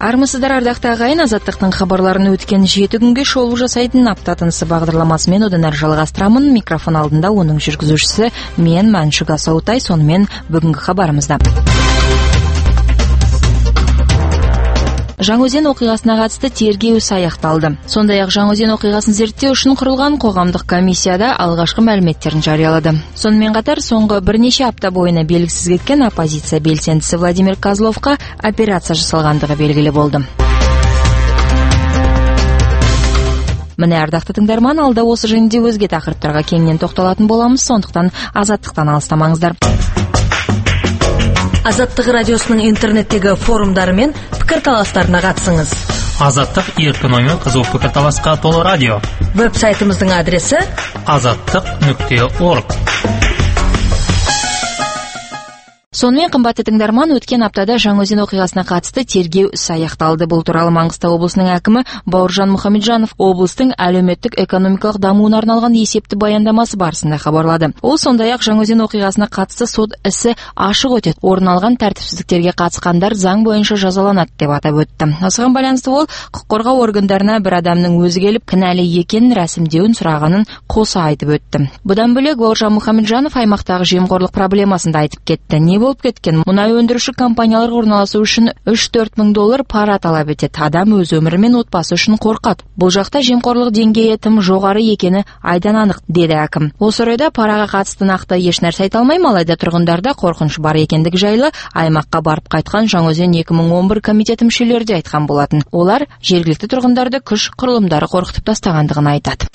Армысыздар, ардақты ағайын. Азаттықтың хабарларын өткен 7 күнге шолу жасайтын апта тынысы бағдарламасымен одан әрі жалғастырамын. Микрофон алдында оның жүргізушісі мен Мәншүк Асаутай. Сонымен бүгінгі хабарымызда. Жаңаөзен оқиғасына қатысты тергеу ісі аяқталды. Сондай-ақ Жаңаөзен оқиғасын зерттеу үшін құрылған қоғамдық комиссияда алғашқы мәліметтерін жариялады. Сонымен қатар соңғы бірнеше апта бойына белгісіз кеткен оппозиция белсендісі Владимир Козловқа операция жасалғандығы белгілі болды. Міне, ардақты тыңдарман, алда осы жөнінде өзге тақырыптарға кеңінен тоқталатын боламыз, сондықтан азаттықтан алыстамаңыздар. Азаттық радиосының интернеттегі форумдары мен пікірталастарына қатысыңыз. Азаттық еркін оймен қызу пікірталасқа толы радио. Веб-сайтымыздың адресі azаттық.org. Сонымен, қымбатты тыңдарман, өткен аптада Жаңаөзен оқиғасына қатысты тергеу ісі аяқталды. Бұл туралы Маңғыстау облысының әкімі Бауыржан Мұхамеджанов облыстың әлеуметтік-экономикалық дамуына арналған есепті баяндамасы барысында хабарлады. Ол сондай-ақ Жаңаөзен оқиғасына қатысты сот ісі ашық өтеді. Орын алған тәртіпсіздіктерге қатысқандар заң бойынша жазаланады деп атап өтті. Осыған байланысты ол құқық қорғау органдарына бір адамның өзі келіп кінәлі екенін рәсімдеуін сұрағанын қоса айтып өтті. Бұдан бөлек Бауыржан Мұхамеджанов аймақтағы жемқорлық проблемасын да айтып кетті. Болып кеткен мұнай өндіруші компанияларға орналасу үшін 3-4 мың доллар пара талап етеді. Адам өз өмірі мен отбасы үшін қорқады. Бұл жақта жемқорлық деңгейі тым жоғары екені айдан анық, деді әкім. Осы орайда параға қатысты нақты еш нәрсе айта алмаймын, алайда тұрғындарда қорқыныш бар екендігі жайлы аймаққа барып қайтқан Жаңаөзен 2011 комитеті мүшелері де айтқан болатын. Олар жергілікті тұрғындарды күш құрылымдары қорқытып тастағандығын айтады.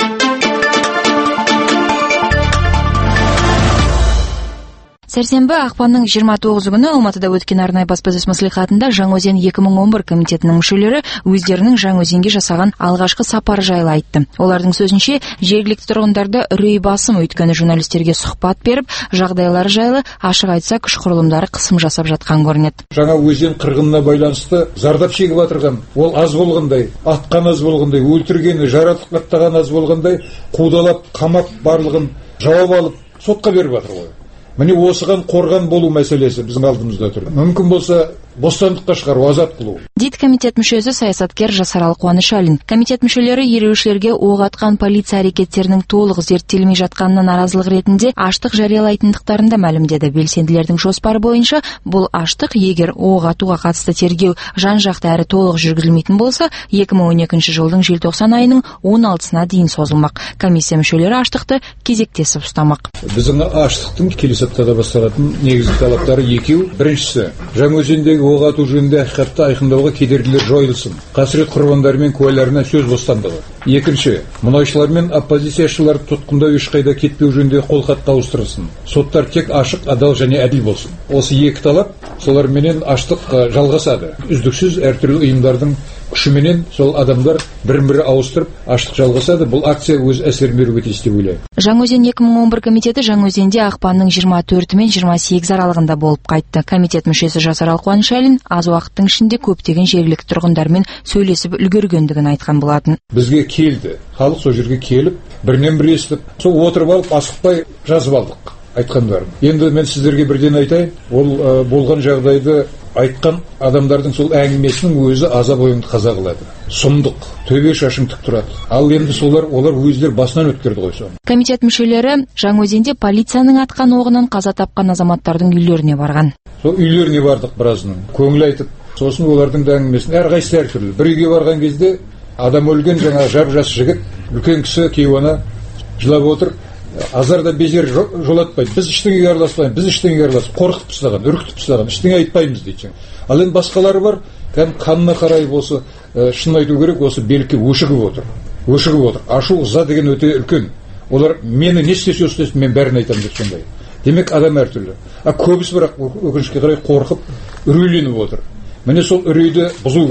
Сәрсенбі ақпанның 29 күні Алматыда өткен арнайы баспасөз мәслихатында Жаңаөзен 2011 комитетінің мүшелері өздерінің Жаңаөзенге жасаған алғашқы сапары жайлы айтты. Олардың сөзінше, жергілікті тұрғындарды үрей басым, өйткені журналистерге сұхбат беріп, жағдайлары жайлы ашық айтса күш құрылымдары қысым жасап жатқан көрінеді. Жаңаөзен қырғынына байланысты зардап шегіп отырған, ол аз болғандай, атқан аз болғандай, өлтіргені, жарақаттаған аз болғандай, қудалап, қамап барлығын жауап алып, сотқа беріп жатыр ғой. Міне осыған қорған болу мәселесі біздің алдымызда тұр. Мүмкін болса бостандыққа шығару, азат қылу. Дейді комитет мүшесі саясаткер Жасарал Қуанышалин. Комитет мүшелері ереуілшілерге оқ атқан полиция әрекеттерінің толық зерттелмей жатқанына наразылық ретінде аштық жариялайтындықтарын да мәлімдеді. Белсенділердің жоспары бойынша бұл аштық, егер оқ атуға қатысты тергеу жан-жақты әрі толық жүргізілмейтін болса, 2012 жылдың желтоқсан айының 16-сына дейін созылмақ. Комиссия мүшелері аштықты кезектесіп ұстамақ. Біздің аштықтың келесі аптада басталатын негізгі талаптары екеу. Біріншісі, Жаңаөзендегі оқ ату жөнінде ақиқатты айқындауға кедергілер жойылсын. Қасірет құрбандары мен куәларына сөз бостандығы. Екінші, мұнайшылар мен оппозицияшылар тұтқында ешқайда кетпеу жөнінде қолхатқа ауыстырылсын. Соттар тек ашық, адал және әділ болсын. Осы екі талап, соларменен аштық жалғасады. Үздіксіз әртүрлі ұйымдардың күшіменен сол адамдар бірін-бірі ауыстырып, аштық жалғасады. Бұл акция өз әсерін беруге тиіс деп ойлаймын. Жаңаөзен 2011 комитеті Жаңаөзенде ақпанның 24 мен 28 аралығында болып қайтты. Комитет мүшесі Жасарал Қуанышалин аз уақыттың ішінде көптеген жергілікті тұрғындармен сөйлесіп үлгергендігін айтқан болатын. Бізге келді. Халық сол жерге келіп, бірінен бірі естіп, сол отырып алып, асықпай жазып алдық айтқандарын. Енді мен сіздерге бірден айтайын, ол болған жағдайды айтқан адамдардың сол әңгімесінің өзі азап ойыңды қаза қылады. Сұмдық, төбе шашың тік тұрады. Ал енді олар өздері басынан өткерді ғой соны. Комитет мүшелері Жаңаөзенде полицияның атқан оғынан қаза тапқан азаматтардың үйлеріне барған. Сол үйлеріне бардық біразының, көңіл айтып, сосын олардың да әңгімесін әрқайсысы әртүрлі. Бір үйге барған кезде адам өлген, жаңа жап-жас жігіт, үлкен кісі кейуана жылап отыр. Азар да безер жолатпайды. Біз ештеңеге араласпаймыз, біз ештеңеге араласпаймыз. Қорқытып тастаған, үркітіп тастаған, ештеңе айтпаймыз дейді. Ал енді басқалары бар, қанына қарай осы шын айту керек, осы белгіге өшігіп отыр. Ашу, ыза деген өте үлкен. Олар мені не істесе істесін, мен бәрін айтамын деп сондай. Демек адам әртүрлі. Көбісі бірақ өкінішке қарай қорқып, үрейленіп отыр. Міне сол үрейді бұзу керек.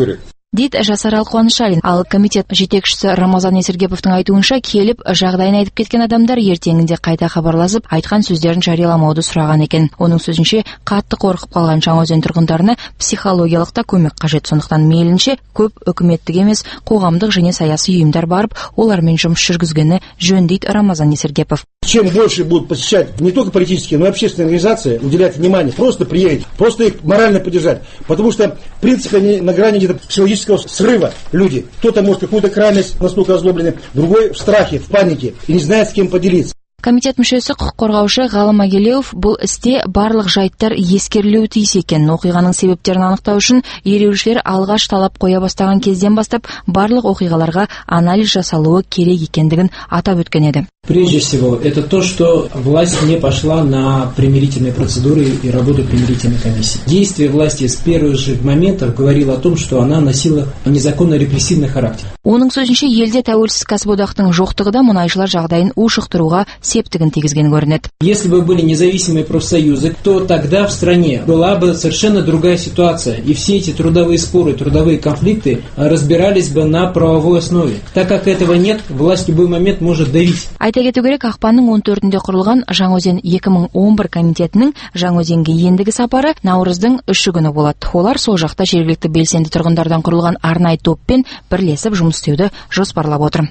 дейді Жасарал Қуанышалин. Ал комитет жетекшісі Рамазан Есіргеповтың айтуынша, келіп жағдайын айтып кеткен адамдар ертеңінде қайта хабарласып, айтқан сөздерін жарияламауды сұраған екен. Оның сөзінше, қатты қорқып қалған Жаңаөзен тұрғындарына психологиялық та көмек қажет. Сондықтан мейлінше көп үкіметтік емес, қоғамдық және саяси ұйымдар барып, олармен жұмыс жүргізгені жөн, дейді Рамазан Есіргепов. Чем больше будут посещать не только политические, но и общественные организации, уделять внимание, просто приедете, просто их морально поддержать. Потому что, в принципе, они на грани где-то психологического срыва люди. Кто-то может какую-то крайность настолько озлобленный, другой в страхе, в панике и не знает, с кем поделиться. Комитет мүшесі құқық қорғаушы Ғалым Агелеев бұл істе барлық жайттар ескерілуі тиіс екен. Оқиғаның себептерін анықтау үшін ереуілшілер алғаш талап қоя бастаған кезден бастап барлық оқиғаларға анализ жасалуы керек екендігін атап өткен еді. Прежде всего, это то, что власть не пошла на примирительные процедуры и работу примирительной комиссии. Действие власти с первых же моментов говорило о том, что она носила незаконно-репрессивный характер. Оның сөзінше, елде тәуелсіз кәсіподақтың жоқтығы да мұнайшылар жағдайын ушықтыруға септігін тигізген көрінеді. Если бы были независимые профсоюзы, то тогда в стране была бы совершенно другая ситуация, и все эти трудовые споры, трудовые конфликты разбирались бы на правовой основе. Так как этого нет, власть в любой момент может давить. Айта кету керек, ақпанның 14-інде құрылған Жаңаөзен 2011 комитетінің Жаңаөзенге ендігі сапары наурыздың 3 күні болады. Олар сол жақта жергілікті белсенді тұрғындардан құрылған арнайы топпен бірлесіп жұмыс істеуді жоспарлап отыр.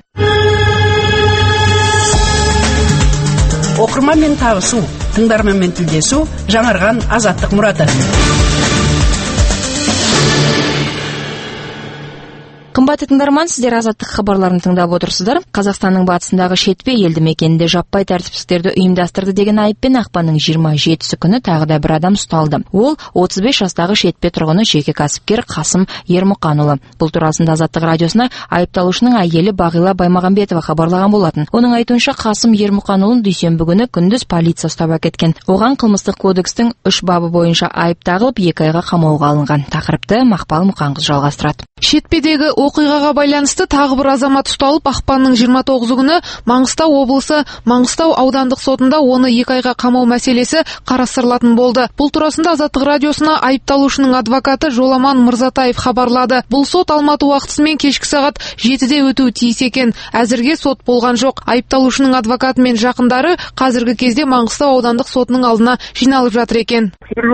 Оқырманмен табысу, тыңдарманмен тілдесу, жаңарған азаттық мұраты. Қымбатты тыңдарман, сіздер азаттық хабарларын тыңдап отырсыздар. Қазақстанның батысындағы Шетпе елді мекенінде жаппай тәртіпсіздіктерді ұйымдастырды деген айыппен ақпанның 27 күні тағы да бір адам ұсталды. Ол 35 жастағы Шетпе тұрғыны жеке кәсіпкер Қасым Ермұқанұлы. Бұл турасында Азаттық радиосына айыпталушының әйелі Бағила Баймағамбетова хабарлаған болатын. Оның айтуынша, Қасым Ермұқанұлын дүйсенбі күні күндіз полиция ұстап әкеткен. Оған қылмыстық кодекстің 3 бабы бойынша айып тағылып, 2 айға қамауға алынған. Тақырыпты Мақпал Мұқанқыз жалғастырады. Шетпедегі оқиғаға байланысты тағы бір азамат ұсталып, ақпанның 29 күні Маңғыстау облысы Маңғыстау аудандық сотында оны 2 айға қамау мәселесі қарастырылатын болды. Бұл турасында Азаттық радиосына айыпталушының адвокаты Жоламан Мырзатаев хабарлады. Бұл сот Алматы уақытысымен кешкі сағат 7-де өтуі тиіс екен. Әзірге сот болған жоқ. Айыпталушының адвокаты мен жақындары қазіргі кезде Маңғыстау аудандық сотының алдына жиналып жатыр екен.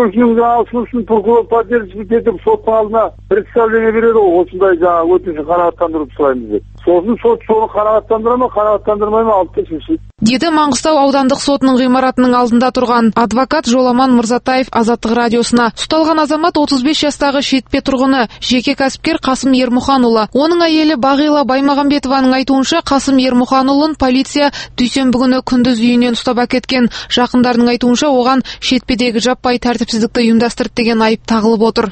Осындай жаңа өтініш қанағаттандырып сұраймыз деп. Сосын сот соны қанағаттандыра ма, қанағаттандырмай ма, алып шешеді. Деді Маңғыстау аудандық сотының ғимаратының алдында тұрған адвокат Жоламан Мырзатаев Азаттық радиосына. Ұсталған азамат 35 жастағы Шетпе тұрғыны, жеке кәсіпкер Қасым Ермұханұлы. Оның әйелі Бағила Баймағамбетованың айтуынша, Қасым Ермұханұлын полиция дүйсенбі күні күндіз үйінен ұстап әкеткен. Жақындарының айтуынша, оған Шетпедегі жаппай тәртіпсіздікті ұйымдастырды деген айып тағылып отыр.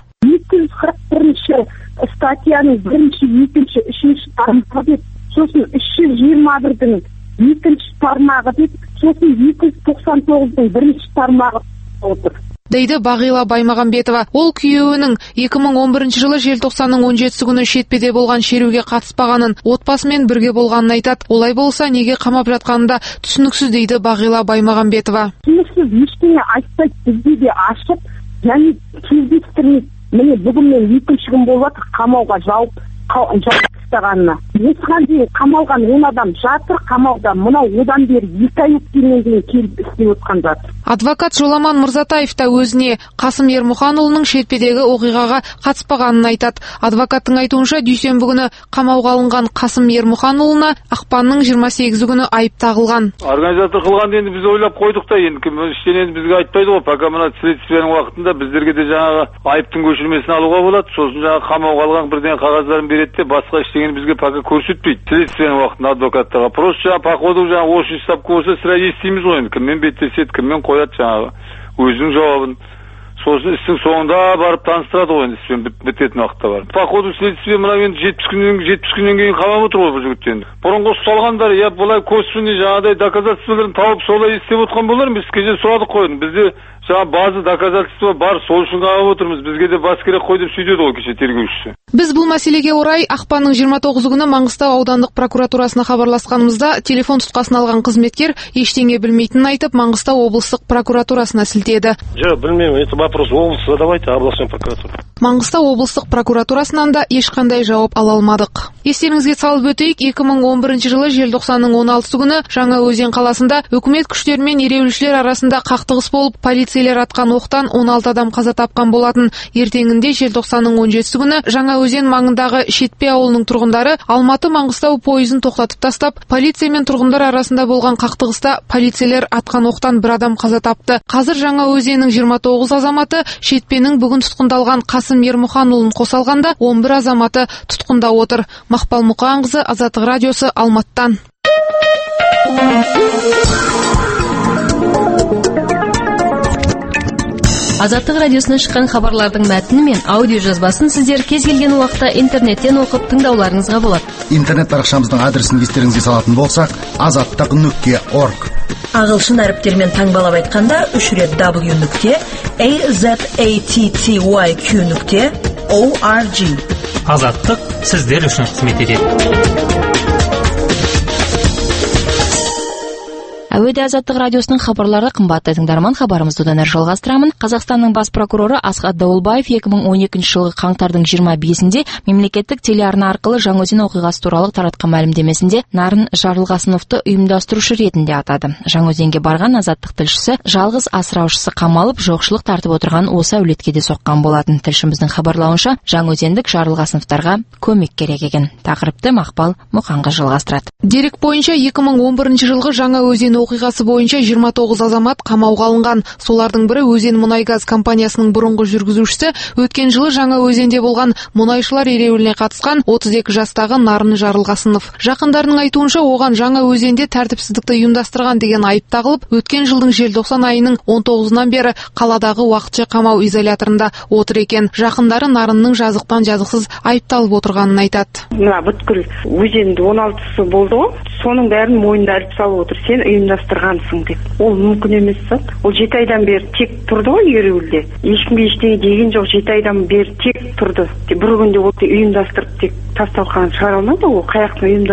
241 статьяның 1-ші, 2-ші, 3-ші тармағы деп, сосын 321-дің 2-ші тармағы деп, сосын 299-дің 1-ші тармағы отыр. Дейді Бағила Баймағамбетова. Ол күйеуінің 2011 жылы желтоқсанның 17 күні Шетпеде болған шеруге қатыспағанын, отбасымен бірге болғанын айтады. Олай болса, неге қамап жатқанында түсініксіз, дейді Бағила Баймағамбетова. Түсініксіз ештеңе айтпайды, бізге де ашып, және кездестірмейді. Міне бүгін мен 2-ші күн болып қамауға жауып тастағанына. Осыған дейін қамалған 10 адам жатыр қамауда. Мынау одан бері 2 ай өткеннен кейін келіп істеп отқан жатыр. Адвокат Жоламан Мырзатаев та өзіне Қасым Ермұханұлының Шетпедегі оқиғаға қатыспағанын айтады. Адвокаттың айтуынша, дүйсенбі күні қамауға алынған Қасым Ермұханұлына ақпанның 28 күні айып тағылған. Организатор қылғанды енді біз ойлап қойдық та, енді кім ештеңені бізге айтпайды ғой. Пока мына следствияның уақытында біздерге де жаңағы айыптың көшірмесін алуға болады. Сосын жаңағы қамауға алған бірден қағаздарын береді де, басқа ештеңені бізге пока көрсетпейді. Следствияның уақытында адвокаттарға. Просто жаңағы походу жаңағы очень ставка болса, сірә естиміз ғой енді. Кіммен беттеседі, кіммен қояды жаңағы өзінің жауабын. Сосын істің соңында барып таныстырады ғой енді, іспен бітетін уақытта бар. Походу следствие мына енді 70 күннен кейін қамап отыр ғой бұл жігітті. Бұрынғы ұсталғандар, я былай косвенный жаңағыдай доказательстволарын тауып солай істеп отқан болар, біз кезде сұрадық қой. Бізде жаңа база доказательства бар, сол үшін қамап отырмыз. Бізге де бас керек қой деп сөйдеді ғой кеше тергеушісі. Біз бұл мәселеге орай ақпанның 29 күні Маңғыстау аудандық прокуратурасына хабарласқанымызда телефон тұтқасын алған қызметкер ештеңе білмейтінін айтып, Маңғыстау облыстық прокуратурасына сілтеді. Жоқ, білмеймін, это вопрос область задавайте, областной прокуратуре. Маңғыстау облыстық прокуратурасынан да ешқандай жауап ала алмадық. Естеріңізге салып өтейік, 2011 жылы желтоқсанның 16 күні Жаңаөзен қаласында үкімет күштері мен ереуілшілер арасында қақтығыс болып, полицейлер атқан оқтан 16 адам қаза тапқан болатын. Ертеңінде желтоқсанның 17 күні Жаңаөзен маңындағы Шетпе ауылының тұрғындары Алматы-Маңғыстау пойызын тоқтатып тастап, полиция мен тұрғындар арасында болған қақтығыста полицейлер атқан оқтан бір адам қаза тапты. Қазір Жаңаөзеннің 29 азаматы, Шетпенің бүгін тұтқындалған Қасым Ермұханұлын қоса алғанда 11 азаматы тұтқында отыр. Мақпал Мұқанқызы, Азаттық радиосы, Алматыдан. Азаттық радиосынан шыққан хабарлардың мәтіні мен аудио жазбасын сіздер кез келген уақытта интернеттен оқып тыңдауларыңызға болады. Интернет парақшамыздың адресін естеріңізге салатын болсақ, azattiq.org. Ағылшын әріптермен таңбалап айтқанда 3 рет w.azattiq.org. Азаттық сіздер үшін қызмет етеді. Әуеде Азаттық радиосының хабарлары. Қымбатты тыңдарман, хабарымызды одан әрі жалғастырамын. Қазақстанның бас прокуроры Асхат Дауылбаев 2012 жылғы қаңтардың 25-інде мемлекеттік телеарна арқылы Жаңаөзен оқиғасы туралы таратқан мәлімдемесінде Нарын Жарылғасыновты ұйымдастырушы ретінде атады. Жаңаөзенге барған Азаттық тілшісі жалғыз асыраушысы қамалып, жоқшылық тартып отырған осы әулетке де соққан болатын. Тілшіміздің хабарлауынша, жаңаөзендік Жарылғасыновтарға көмек керек екен. Тақырыпты Мақпал Мұқанқызы жалғастырады. Дерек бойынша 2011 жылғы Жаңаөзен оқиғасы бойынша 29 азамат қамауға алынған. Солардың бірі Өзен мұнай-газ компаниясының бұрынғы жүргізушісі, өткен жылы Жаңаөзенде болған мұнайшылар ереуіліне қатысқан 32 жастағы Нарын Жарылғасынов. Жақындарының айтуынша, оған Жаңаөзенде тәртіпсіздікті ұйымдастырған деген айып тағылып, өткен жылдың желтоқсан айының 19-нан бері қаладағы уақытша қамау изоляторында отыр екен. Жақындары Нарынның жазықтан жазықсыз айыпталып отырғанын айтады. Мына бүткіл өзенді 16-сы болды ғой, соның бәрін мойнында іліп салып отыр. Сен ұйымдастырғансың деп. Ол мүмкін емес зат. Ол 7 айдан бері тек тұрды ғой ереуілде. Ешкімге ештеңе деген жоқ. 7 айдан бері тек тұрды. Бір күнде ол ұйымдастырып тек тасталған шығара алмайды. Ол қаяқтың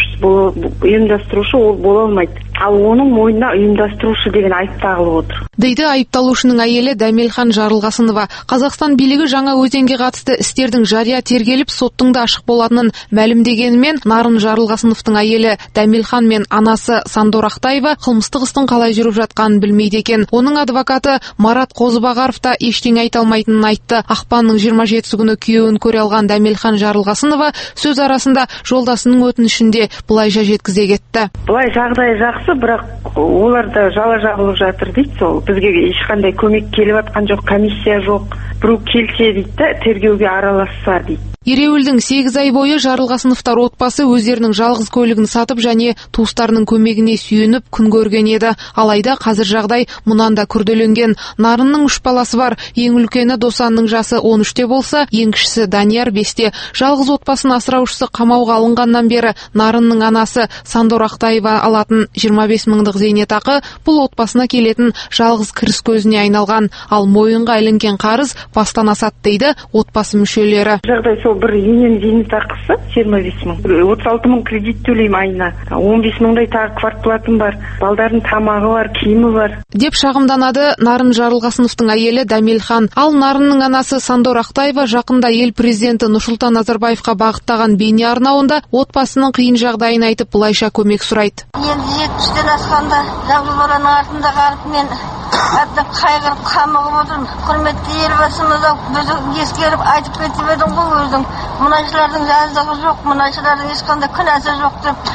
ұйымдастырушы ол бола алмайды. Ал оның мойнына ұйымдастырушы деген айып тағылып отыр. Дейді айыпталушының әйелі Дәмелхан Жарылғасынова. Қазақстан билігі Жаңаөзенге қатысты істердің жария тергеліп, соттың да ашық болатынын мәлімдегенімен, Нарын Жарылғасыновтың әйелі Дәмелхан мен анасы Сандор Ақтаева қылмыстық істің қалай жүріп жатқанын білмейді екен. Оның адвокаты Марат Қозыбағаров та ештеңе айта алмайтынын айтты. Ақпанның 27 күні күйеуін көре алған Дәмелхан Жарылғасынова сөз арасында жолдасының өтінішінде былайша жеткізе кетті. Былай жағдай жақсы, бірақ оларда жала жабылып жатыр дейді. Сол бізге ешқандай көмек келіп жатқан жоқ, комиссия жоқ. Біреу келсе дейді, тергеуге араласса дейді. Ереуілдің 8 ай бойы Жарылғасыновтар отбасы өздерінің жалғыз көлігін сатып және туыстарының көмегіне сүйеніп күн көрген еді. Алайда қазір жағдай мұнан да күрделенген. Нарынның 3 баласы бар. Ең үлкені Досанның жасы 13-те болса, ең кішісі Данияр 5-те. Жалғыз отбасын асыраушысы қамауға алынғаннан бері Нарынның анасы Сандор Ақтаева алатын 25 мыңдық зейнетақы бұл отбасына келетін жалғыз кіріс көзіне айналған. Ал мойынға ілінген қарыз бастан асады дейді отбасы мүшелері. Жағдай сол бір енем зейнетақысы 25 мың. 36 мың кредит төлеймін айына. 15 мыңдай тағы квартплатым бар. Балдардың тамағы бар, киімі бар. Деп шағымданады Нарын Жарылғасыновтың әйелі Дәмелхан. Ал Нарынның анасы Сандор Ақтаева жақында ел президенті Нұрсұлтан Назарбаевқа бағыттаған бейне арнауында отбасының қиын жағдайын айтып былайша көмек сұрайды. Енді 70-тен асқанда жалғыз баланың артында қалып мен әбден қайғырып қамығып отырмын. Құрметті елбасымыз бізді ескеріп айтып кетіп едің ғой өзің. Мұнайшылардың жазығы жоқ, мұнайшылардың ешқандай күнәсі жоқ деп.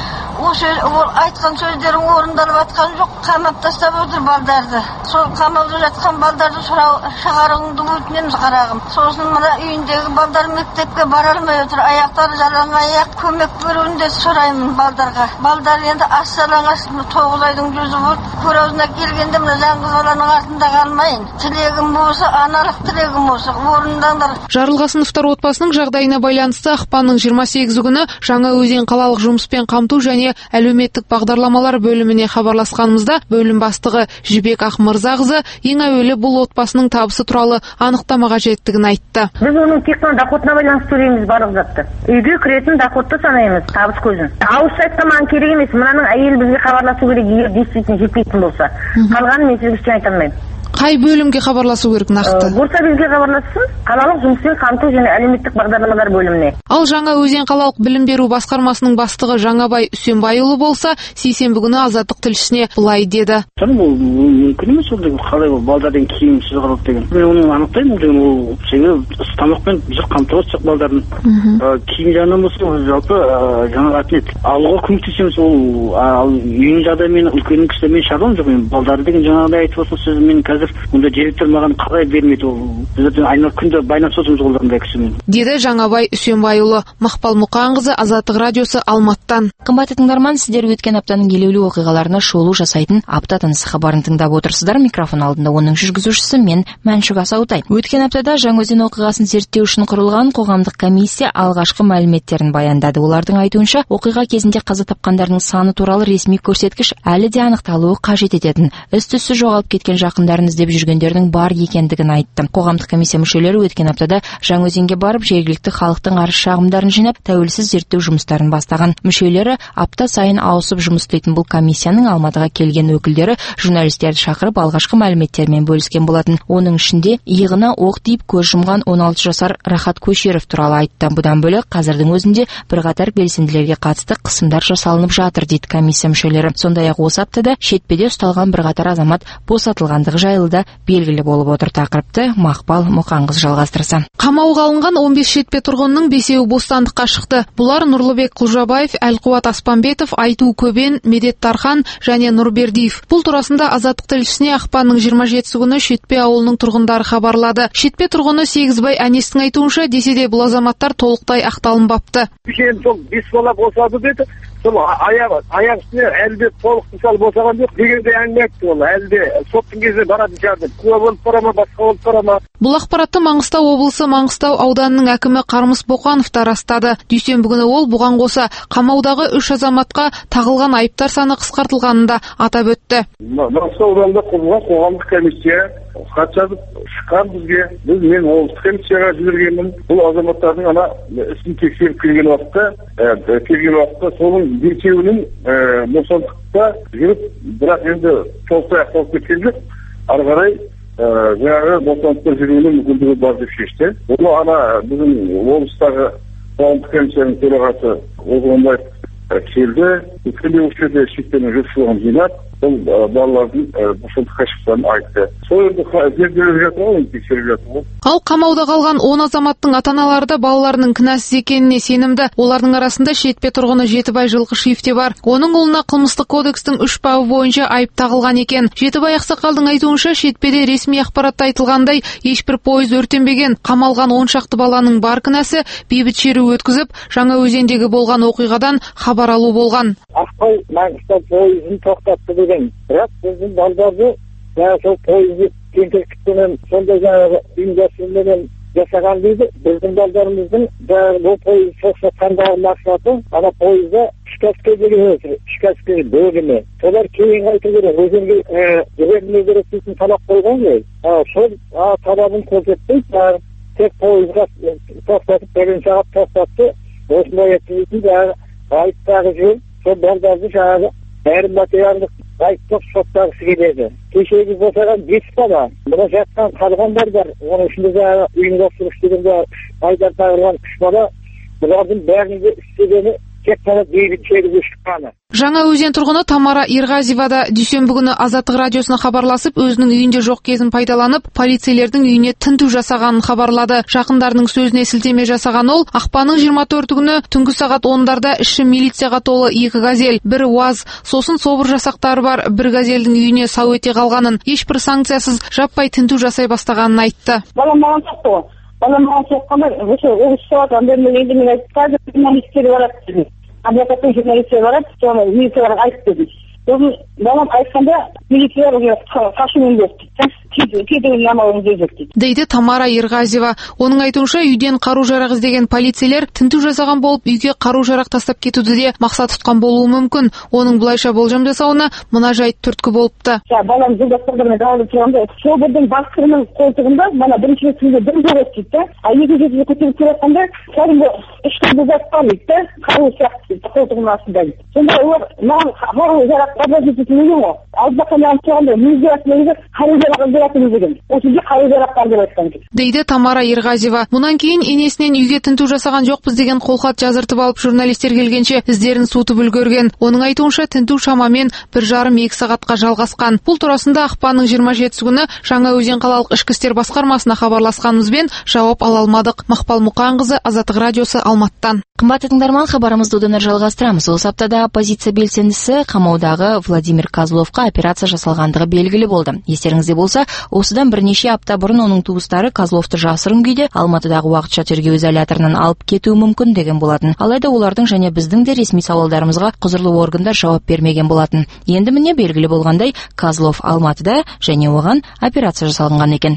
Ол айтқан сөздерің орындалып жатқан жоқ, қамап тастап отыр балдарды. Сол қамауда жатқан балдарды шығаруыңды өтінеміз қарағым. Сосын мына үйіндегі балдар мектепке бара алмай отыр, аяқтары жалаңаяқ, аяқ көмек беруін де сұраймын балдарға. Балдар енді аш-жалаңаш 9 айдың жүзі болды. Көреуіне келгенде мына жалғыз баланың артында қалмайын. Тілегім болса, аналық тілегім болса, орындаңдар. Жарылғасыновтар отбасының жағдайына байланысты ақпанның 28 күні Жаңаөзен қалалық жұмыспен қамту және әлеуметтік бағдарламалар бөліміне хабарласқанымызда бөлім бастығы Жібек Ақмырзағызы ең әуелі бұл отбасының табысы туралы анықтама қажеттігін айтты. Біз оның тек қана доходына байланысты төлейміз барлық затты. Үйге кіретін доходты санаймыз, табыс көзін. Ауызша айтқан маған керек емес, мынаның әйелі бізге хабарласу керек, егер действительно жетпейтін болса. Қалғанын мен сізге ештеңе айта алмаймын. Қай бөлімге хабарласу керек нақты? Горсоветке хабарлассын, қалалық жұмыспен қамту және әлеуметтік бағдарламалар бөліміне. Ал Жаңаөзен қалалық білім беру басқармасының бастығы Жаңабай Үсенбайұлы болса, сейсенбі күні Азаттық тілшісіне былай деді. Мүмкін емес ол қалай балдардың киімсіз қалады деген. Мен оны анықтаймын деген ол себебі тамақпен біз қамтып отырсақ балдардың киім жағынан болса жалпы жаңа әтінет алуға көмектесеміз. Ол үйдің жағдаймен үлкен кісімен шаруам жоқ. Мен балдары деген жаңағыдай айтып отырсыз сіз. Мен қазір мұнда директор маған қалай бермейді ол. Біз айналып күнде байланысып отырмыз олардай кісімен. Деді Жаңабай Үсенбайұлы. Мақпал Мұқанқызы, Азаттық радиосы, Алматтан. Қымбатты тыңдарман, сіздер өткен аптаның елеулі оқиғаларына шолу жасайтын апта тынысы хабарын тыңдап отырсыздар. Микрофон алдында оның жүргізушісі мен Мәншүк Асаутай. Өткен аптада Жаңаөзен оқиғасын зерттеу үшін құрылған қоғамдық комиссия алғашқы мәліметтерін баяндады. Олардың айтуынша, оқиға кезінде қаза тапқандардың саны туралы ресми көрсеткіш әлі де анықталуы қажет ететін. Із-түзсіз жоғалып кеткен жақындарын іздеп жүргендердің бар екендігін айтты. Қоғамдық комиссия мүшелері өткен аптада Жаңаөзенге барып, жергілікті халықтың арыз-шағымдарын жинап, тәуелсіз зерттеу жұмыстарын бастаған. Мүшелері апта сайын ауысып жұмыс істейтін бұл комиссияның Алматыға келген өкілдері журналистерді шақырып алғашқы мәліметтермен бөліскен болатын. Оның ішінде иығына оқ тиіп көз жұмған 16 жасар Рахат Көшеров туралы айтты. Бұдан бөлек қазірдің өзінде бірқатар белсенділерге қатысты қысымдар жасалынып жатыр дейді комиссия мүшелері. Сондай-ақ осы аптада шетпеде ұсталған бірқатар азамат босатылғандығы жайлы да белгілі болып отыр. Тақырыпты Мақпал Мұқанқызы жалғастырса. Қамауға алынған 15 шетпе тұрғынның 5-еуі бостандыққа шықты. Бұлар Нұрлыбек Құлжабаев, Әлқуат Аспанбетов, Айту Көбен, Медет Тархан және Нұрбердиев. Бұл турасында Азаттық тілшісіне ақпанның 27 күні Шетпе ауылының тұрғындары хабарлады. Шетпе тұрғыны Сегізбай Әнестің айтуынша, десе де бұл азаматтар толықтай ақталынбапты. Сол 5 бала босады деді. Сол аяқ үстіне әлде толық мысалы босаған жоқ дегенде әңгіме айтты. Ол әлде соттың кезінде баратын шығар деп. Куә болып бара ма, басқа болып бара ма? Бұл ақпаратты Маңғыстау облысы Маңғыстау ауданының әкімі Қармыс Боқанов та растады. Дүйсенбі күні ол бұған қоса қамаудағы 3 азаматқа тағылған айыптар саны қысқартылғанын да атап өтті. Маңғыстау ауданында құрылған қоғамдық комиссия хат жазып шыққан бізге. Мен облыстық комиссияға жібергенмін. Бұл азаматтардың ана ісін тексеріп келген уақытта соның бесеуінің бостандықта жүріп, бірақ енді толықтай ақталып кеткен жоқ. Ары қарай жаңағы бостандықта жүруіне мүмкіндігі бар деп шешті. Оны ана біздің облыстағы қоғамдық комиссияның төрағасы Озғанбаев келді. Өткенде осы жерде шетпенің жұртшылығын жинап, бұл балалардың бостандыққа шыққанын айтты. Сол енді зерделеп жатыр ғой, тексеріп жатыр ғой. Ал қамауда қалған 10 азаматтың ата-аналары да балаларының кінәсіз екеніне сенімді. Олардың арасында Шетпе тұрғыны Жетібай Жылқышиев те бар. Оның ұлына қылмыстық кодекстің 3 бабы бойынша айып тағылған екен. Жетібай ақсақалдың айтуынша, Шетпеде ресми ақпаратта айтылғандай ешбір пойыз өртенбеген. Қамалған 10 шақты баланың бар кінәсі бейбіт шеру өткізіп, Жаңаөзендегі болған оқиғадан хабар алу болған. Ақтау Маңғыстау пойызын тоқтатты деген. Бірақ біздің балдарды сол пойызды тентектікпенен сондай жаңағы ұйымдастырумен жасаған дейді. Біздің балдарымыздың бұл пойыз тоқтатқандағы мақсаты ана пойызда ішкі әскери бөлімі. Солар кейін қайту керек. Өзенге жібермеу керек дейтін талап қойған ғой. Сол талабын көрсетпейді. Тек пойызға тоқтатып берген сағат тоқтатты. Осындай етпейтін жаңағы айыптағы жүр. Сол балдарды жаңағы бәрі материалдық айыптық соттағысы келеді. Кешегі босаған 5 бала, бұна жатқан қалғандар бар. Оның ішінде жаңағы ұйымдастырғыш дегенде айдар тағылған 3 бала, бұлардың бәрінде істегені тек қана бейбіт шеруге шыққаны. Жаңаөзен тұрғыны Тамара Ирғазиева да дүйсенбі күні Азаттық радиосына хабарласып, өзінің үйінде жоқ кезін пайдаланып, полицейлердің үйіне тінту жасағанын хабарлады. Жақындарының сөзіне сілтеме жасаған ол, ақпанның 24 күні түнгі сағат 10-дарда іші милицияға толы 2 газель, 1 УАЗ, сосын собыр жасақтары бар 1 газельдің үйіне сау ете қалғанын, ешбір санкциясыз жаппай тінту жасай бастағанын айтты. Балам маған соққанда, осы сағат енді мен айтып, қазір журналистер барады. Адвокаттың журналистер барады, соны милицияларға айтып дедім. Сосын балам айтқанда, милициялар қашумен болды. Кетуін намауын дезек дейді. Дейді Тамара Ирғазиева. Оның айтуынша, үйден қару-жарақ іздеген полицейлер тінту жасаған болып, үйге қару-жарақ тастап кетуді де мақсат тұтқан болуы мүмкін. Оның бұлайша болжам жасауына мына жайт түрткі болыпты. Балам жолдастарымен даулы тұрғанда, собордың бастығының қолтығында мана бірінші рет бір жол дейді. Екінші рет көтеріп келе жатқанда, кәдімгі ішкі бұзатқан дейді, қару сияқты қолтығының астында. Сонда олар маған қару-жарақ жатыңыз деген. Осы жерде қалай жарақтар деп айтқан екен. Дейді Тамара Ерғазиева. Мұнан кейін енесінен үйге тінту жасаған жоқпыз деген қолхат жазыртып алып журналистер келгенше іздерін суытып үлгерген. Оның айтуынша тінту шамамен 1,5-2 сағатқа жалғасқан. Бұл турасында ақпанның 27 күні Жаңаөзен қалалық ішкі істер басқармасына хабарласқанымызбен жауап ала алмадық. Мақпал Мұқанқызы, Азаттық радиосы, Алматыдан. Қымбатты тыңдарман, хабарымызды одан әрі жалғастырамыз. Осы аптада оппозиция белсендісі қамаудағы Владимир Козловқа операция жасалғандығы белгілі болды. Естеріңізде болса, осыдан бірнеше апта бұрын оның туыстары Козловты жасырын күйде Алматыдағы уақытша тергеу изоляторынан алып кетуі мүмкін деген болатын. Алайда олардың және біздің де ресми сауалдарымызға құзырлы органдар жауап бермеген болатын. Енді міне белгілі болғандай, Козлов Алматыда және оған операция жасалған екен.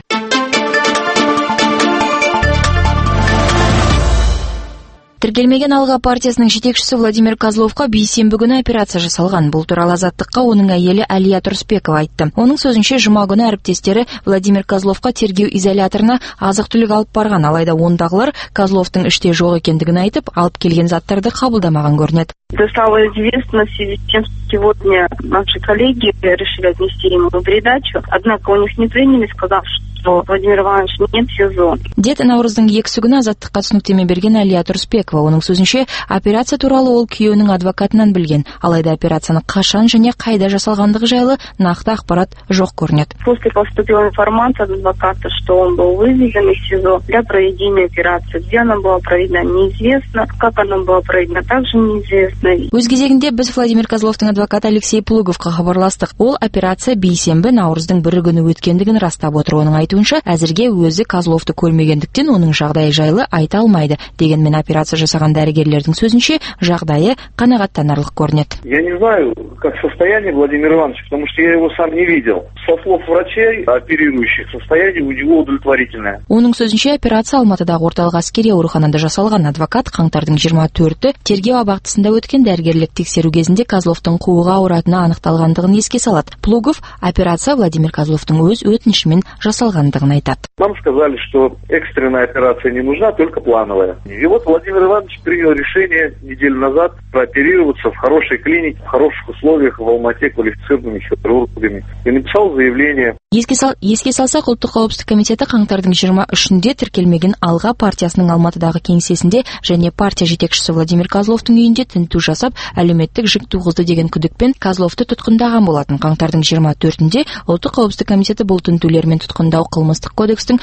Тіркелмеген Алға партиясының жетекшісі Владимир Козловқа бейсенбі күні операция жасалған. Бұл туралы Азаттыққа оның әйелі Әлия Тұрысбекова айтты. Оның сөзінше, жұма күні әріптестері Владимир Козловқа тергеу изоляторына азық-түлік алып барған, алайда ондағылар Козловтың іште жоқ екендігін айтып, алып келген заттарды қабылдамаған көрінеді. Это стало известно в связи с тем, что сегодня наши коллеги решили отнести ему передачу, однако у них не приняли, сказав, что Владимир Иванович нет в СИЗО. Дед наурыздың 2 күні Азаттыққа түсініктеме берген Әлия Тұрысбекова. Оның сөзінше, операция туралы ол күйеуінің адвокатынан білген, алайда операцияны қашан және қайда жасалғандығы жайлы нақты ақпарат жоқ көрінеді. После поступила информация от адвоката, что он был вывезен из СИЗО для проведения операции. Где она была проведена, неизвестно. Как она была проведена, также неизвестно. Өз кезегінде біз Владимир Козловтың адвокаты Алексей Плуговқа хабарластық. Ол операция бейсенбі наурыздың 1 күні өткендігін растап отыр. Оның айтуынша, әзірге өзі Козловты көрмегендіктен оның жағдайы жайлы айта алмайды. Дегенмен операция жасаған дәрігерлердің сөзінше, жағдайы қанағаттанарлық көрінеді. Я не знаю, как состояние Владимира Ивановича, потому что я его сам не видел. Со слов врачей, оперирующих, состояние у него удовлетворительное. Оның сөзінше, операция Алматыдағы орталық әскери ауруханада жасалған. Адвокат қаңтардың 24-і тергеу абақтысында өткен дәрігерлік тексеру кезінде Козловтың қуығы ауыратыны анықталғандығын еске салады. Плугов операция Владимир Козловтың өз өтінішімен жасалғандығын айтады. Нам сказали, что экстренная операция не нужна, только плановая. И вот Владимир Иванович принял решение неделю назад прооперироваться в хорошей клинике, в хороших условиях в Алмате квалифицированными хирургами. И написал заявление. Еске салсақ, ұлттық қауіпсіздік комитеті қаңтардың 23-інде тіркелмеген Алға партиясының Алматыдағы кеңсесінде және партия жетекшісі Владимир Козловтың үйінде тінту жасап, әлеуметтік жүк туғызды деген күдікпен Козловты тұтқындаған болатын. Қаңтардың 24-інде ұлттық қауіпсіздік комитеті бұл тінтулермен тұтқындау қылмыстық кодекстің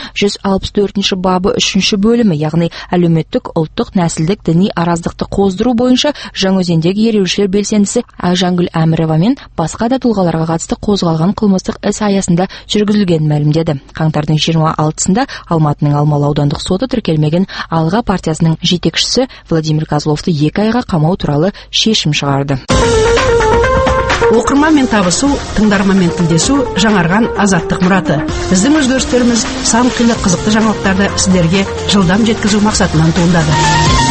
164 бабы 3 бөлімі, яғни әлеуметтік, ұлттық, нәсілдік, діни араздықты қоздыру бойынша Жаңаөзендегі ереуілшілер белсендісі Айжангүл Әмірова мен басқа да тұлғаларға қатысты қозғалған қылмыстық іс аясында жүргізілгенін мәлімдеді. Қаңтардың 26-сында Алматының Алмалы аудандық соты тіркелмеген Алға партиясының жетекшісі Владимир Козловты 2 айға қамау туралы шешім шығарды. Оқырманмен табысу, тыңдарманмен тілдесу жаңарған Азаттық мұраты. Біздің өзгерістеріміз сан түрлі қызықты жаңалықтарды сіздерге жылдам жеткізу мақсатынан туындады.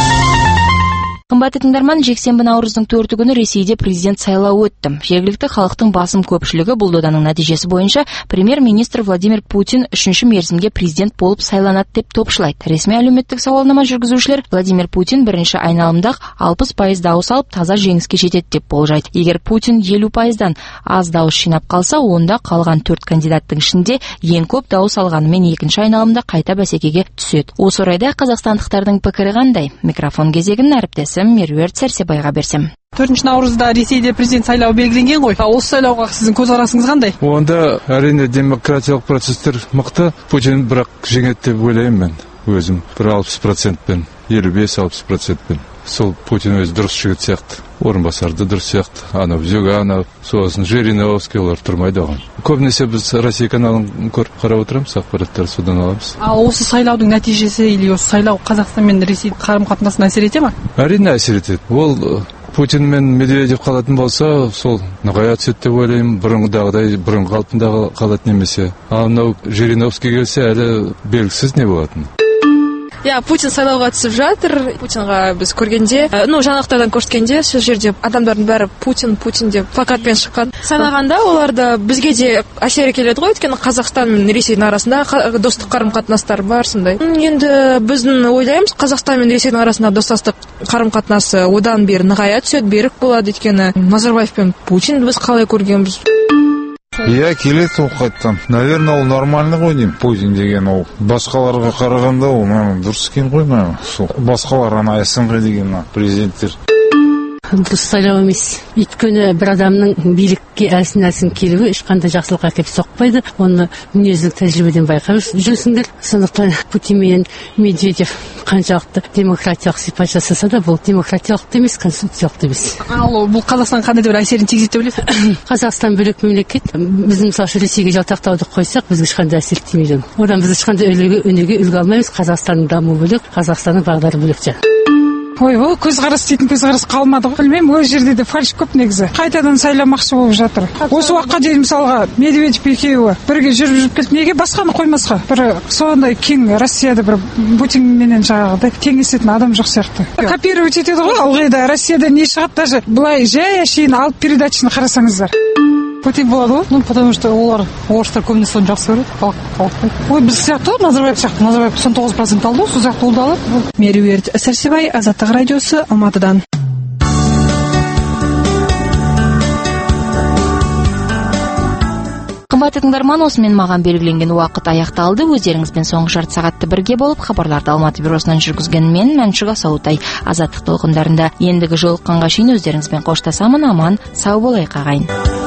Қымбатты тыңдарман, жексенбі наурыздың 4 күні Ресейде президент сайлауы өтті. Жергілікті халықтың басым көпшілігі бұл доданың нәтижесі бойынша премьер-министр Владимир Путин 3-ші мерзімге президент болып сайланады деп топшылайды. Ресми әлеуметтік сауалнама жүргізушілер Владимир Путин бірінші айналымда 60% дауыс алып таза жеңіске жетеді деп болжайды. Егер Путин 50%-дан аз дауыс жинап қалса, онда қалған 4 кандидаттың ішінде ең көп дауыс алғанымен екінші айналымда қайта бәсекеге түседі. Осы орайда қазақстандықтардың пікірі қандай? Микрофон кезегін әріптесі Меруерт Сәрсебайға берсем. 4 наурызда Ресейде президент сайлауы белгіленген ғой. Осы сайлауға сіздің көзқарасыңыз қандай? Онда әрине демократиялық процестер мықты. Путин бірақ жеңеді деп ойлаймын мен өзім. Бір 60%-пен, 55-60%-пен. Сол Путин өзі дұрыс жігіт сияқты. Орынбасарды дұрыс сияқты. Анау Зюганов, сосын Жириновский олар тұрмайды оған. Көбінесе біз Россия каналын көріп қарап отырамыз, ақпараттар содан аламыз. Ал осы сайлаудың нәтижесі или осы сайлау Қазақстан мен Ресей қарым-қатынасына әсер ете ма? Әрине әсер етеді. Ол Путин мен Медведев қалатын болса, сол нығая түседі деп ойлаймын. Бұрынғыдағыдай, бұрынғы қалпында қалатын немесе. Ал мынау Жириновский келсе, әлі белгісіз не болатын. Путин сайлауға түсіп жатыр. Путинға біз көргенде, жаңалықтардан көрсеткенде, сол жерде адамдардың бәрі Путин деп плакатпен шыққан. Сайлағанда оларда бізге де әсер келеді ғой, өйткені Қазақстан мен Ресейдің арасында достық қарым-қатынастар бар сондай. Енді біздің ойлаймыз, Қазақстан мен Ресейдің арасында достастық қарым-қатынасы одан бері нығая түседі, берік болады, өйткені Назарбаев пен Путин біз қалай көргенбіз. Иә, келеді ол қайттан. Наверное, ол нормальный ғой деймін. Путин деген ол басқаларға қарағанда ол дұрыс екен ғой, сол басқалардан айсынға деген президенттер. Дұрыс сайлау емес. Өйткені бір адамның билікке әлсін келуі ешқандай жақсылық әкеліп соқпайды. Оны мінездік тәжірибеден байқап жүрсіңдер. Сондықтан Путин мен Медведев қаншалықты демократиялық сипат жасаса да, бұл демократиялық емес, конституциялық емес. Ал бұл Қазақстан қандай да бір әсерін тигізеді деп ойлайсыз? Қазақстан бөлек мемлекет. Біз мысалы Ресейге жалтақтауды қойсақ, бізге ешқандай әсер тимейді. Одан біз ешқандай өнеге үлгі алмаймыз. Қазақстанның дамуы бөлек, Қазақстанның бағдары бөлек. Ой, ол көзқарас дейтін көзқарас қалмады ғой. Білмеймін, ол жерде де фальш көп негізі. Қайтадан сайламақшы болып жатыр. Осы уақытқа дейін мысалға Медведев екеуі бірге жүріп келді. Неге басқаны қоймасқа? Бір сондай кең Россияда бір Путинменен жаңағыдай теңесетін адам жоқ сияқты. Копировать етеді ғой. Ылғи да Россияда не шығады, даже былай жай әшейін алып передачаны қарасаңыздар. Путин болады ғой, ну потому что олар орыстар көбіне соны жақсы көреді. Ой, біз сияқты Назарбаев сияқты. Назарбаев 99% алды, сол сияқты ол да алады. Меруерт Сәрсебай, Азаттық радиосы, Алматыдан. Қымбатты тыңдарман, осымен маған белгіленген уақыт аяқталды. Өздеріңізбен соңғы жарты сағатты бірге болып, хабарларды Алматы бюросынан жүргізген мен Мәншүк Асаутай. Азаттық толқындарында ендігі жолыққанға шейін өздеріңізбен қоштасамын. Аман, сау болайық ағайын.